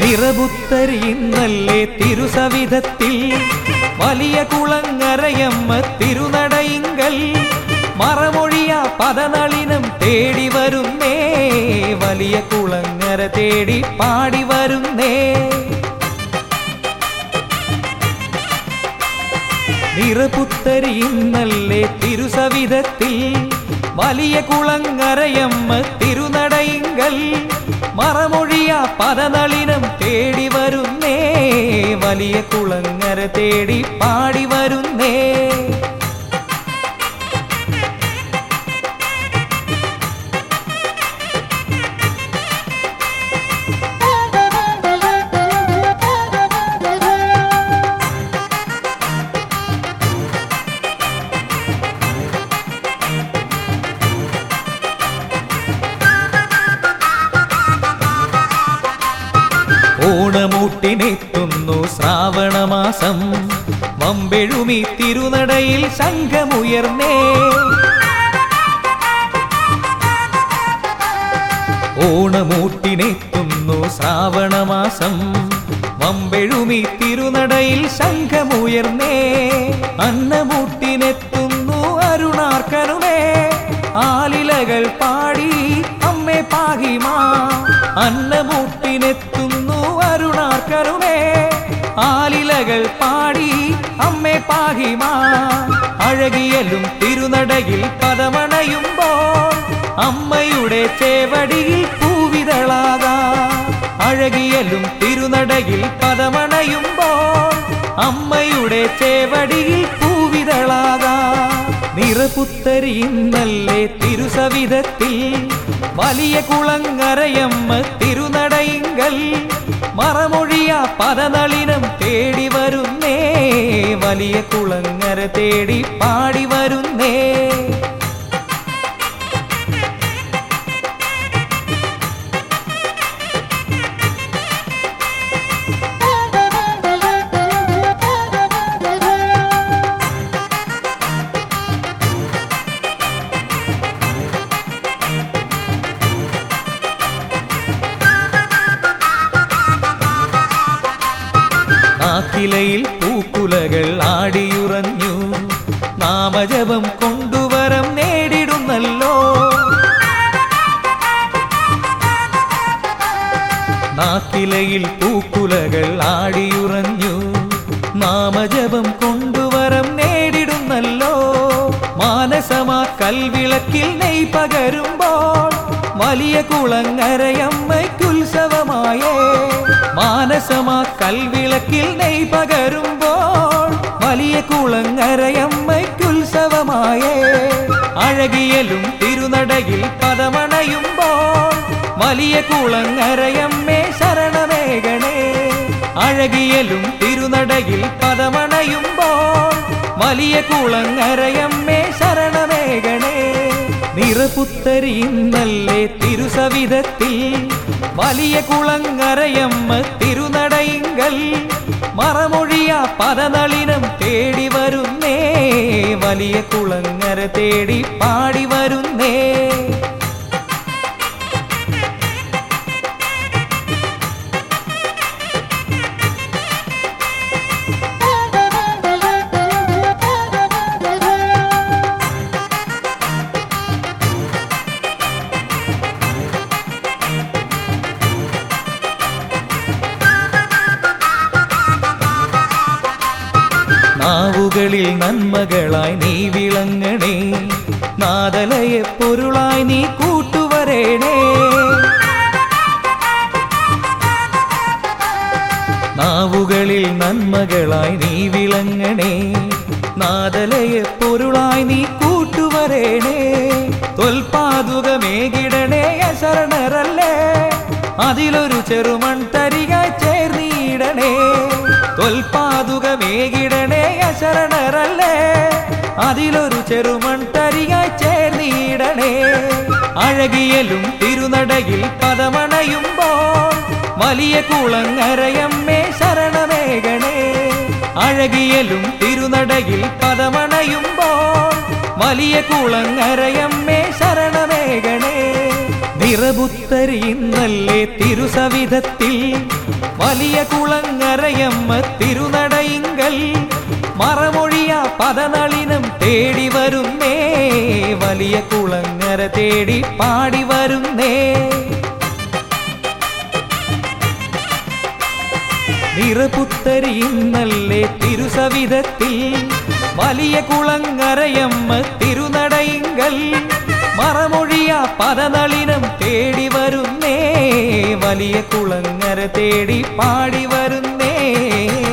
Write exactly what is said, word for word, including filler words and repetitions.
നിറപുത്തരി ഇന്നല്ലേ തിരുസവിധത്തിൽ വലിയ കുളങ്ങരയമ്മ തിരുനടയിങ്കൽ മറമൊഴിയ പദനളിനം തേടി വരുന്നേ വലിയ കുളങ്ങര തേടി പാടി വരുന്നേ നിറപുത്തരി ഇന്നല്ലേ തിരുസവിധത്തിൽ വലിയ കുളങ്ങരയമ്മ തിരുനടയിങ്കൽ മറമൊഴിയ പദനളിനം തേടി വരുന്നേ വലിയ കുളങ്ങര തേടി പാടി വരുന്നേ ഓണമൂട്ടിനെത്തുന്നു ശ്രാവണമാസം വമ്പെഴുമി തിരുനടയിൽ ശംഖമുയർന്നേ ഓണമൂട്ടിനെത്തുന്നു ശ്രാവണമാസം വമ്പെഴുമി തിരുനടയിൽ ശംഖമുയർന്നേ അന്നമൂട്ടിനെത്തുന്നു അരുണാർക്കനുമേ ആലിലകൾ പാടി അമ്മേ പാഹിമാ അന്നമൂട്ടിനെത്തുന്നു അരുണാർക്കനുമേ ആലിലകൾ പാടി അമ്മേ പാഹിമാ അഴകിയലും തിരുനടയിൽ പദമണയുമ്പോൾ അമ്മയുടെ ചേവടിയിൽ പൂവിതളാകാ അഴകിയലും തിരുനടയിൽ പദമണയുമ്പോൾ അമ്മയുടെ ചേവടിയിൽ പൂവിതളാകാ നിറപുത്തരി ഇന്നല്ലേ തിരുസവിധത്തിൽ വലിയ കുളങ്ങരയമ്മ തിരുനടയിങ്കൽ മറമൊഴിയ പദനളിനം തേടി വരുന്നേ വലിയ കുളങ്ങര തേടി പാടി വരുന്നേ നാക്കിലയിൽ പൂക്കുലകൾ ആടിയുറഞ്ഞു നാമജപം കൊണ്ടുവരം നേടിടുന്നല്ലോ നാക്കിലയിൽ പൂക്കുലകൾ ആടിയുറഞ്ഞു നാമജപം കൊണ്ടുവരം നേടിടുന്നല്ലോ മാനസമാ കൽവിളക്കിൽ നെയ് പകരുമ്പോൾ വലിയ കുളങ്ങരയമ്മയ്ക്കുത്സവമായേ മാനസമാ കൽവിളക്കിൽ നെയ് പകരുമ്പോൾ വലിയ കുളങ്ങരയമ്മയ്ക്കുത്സവമായേ അഴകിയലും തിരുനടയിൽ പദമണയുമ്പോൾ വലിയ കുളങ്ങരയമ്മേ ശരണമേകണേ അഴകിയലും തിരുനടയിൽ പദമണയുമ്പോൾ വലിയ കുളങ്ങരയമ്മേ ശരണമേകണേ നിറപുത്തരി ഇന്നല്ലേ തിരുസവിധത്തിൽ വലിയ കുളങ്ങരയമ്മ തിരുനടയിങ്കൽ മറമൊഴിയ പദനളിനം തേടി വരുന്നേ വലിയ കുളങ്ങര തേടി പാടി വരുന്നേ നാവുകളിൽ നന്മകളായി നീ വിളങ്ങണേ നാദലയ പൊരുളായി നീ കൂട്ടുവരേണേ നാവുകളിൽ നന്മകളായി നീ വിളങ്ങണേ നാദലയ പൊരുളായി നീ കൂട്ടുവരേണേ തൊൽപാതുകമേകിടണേ ശരണരല്ലേ അതിലൊരു ചെറുമൺ തരിക ചേർന്നിടണേ തൊൽപാതുകമേകിടണേ ശരണരല്ലേ അതിലൊരു ചെറുമൺ തരിക ചേർന്നിടണേ അഴകിയലും തിരുനടയിൽ പദമണയുമ്പോൾ വലിയ കുളങ്ങരയമ്മേ ശരണമേകണേ അഴകിയലും തിരുനടയിൽ പദമണയുമ്പോൾ വലിയ കുളങ്ങരയമ്മേ ശരണമേകണേ നിറപുത്തരി ഇന്നല്ലേ തിരുസവിധത്തിൽ വലിയ കുളങ്ങരയമ്മ തിരുനടയിങ്കൽ മറമൊഴിയ പദനളിനം തേടി വരുന്നേ വലിയ കുളങ്ങര തേടി പാടി വരുന്നേ നിറപുത്തരിയുന്നല്ലേ തിരുസവിധത്തിൽ വലിയ കുളങ്ങരയമ്മ തിരുനടയിങ്കൽ മറമൊഴിയ പദനളിനം തേടി വരുന്നേ വലിയ കുളങ്ങര തേടി പാടി വരുന്നേ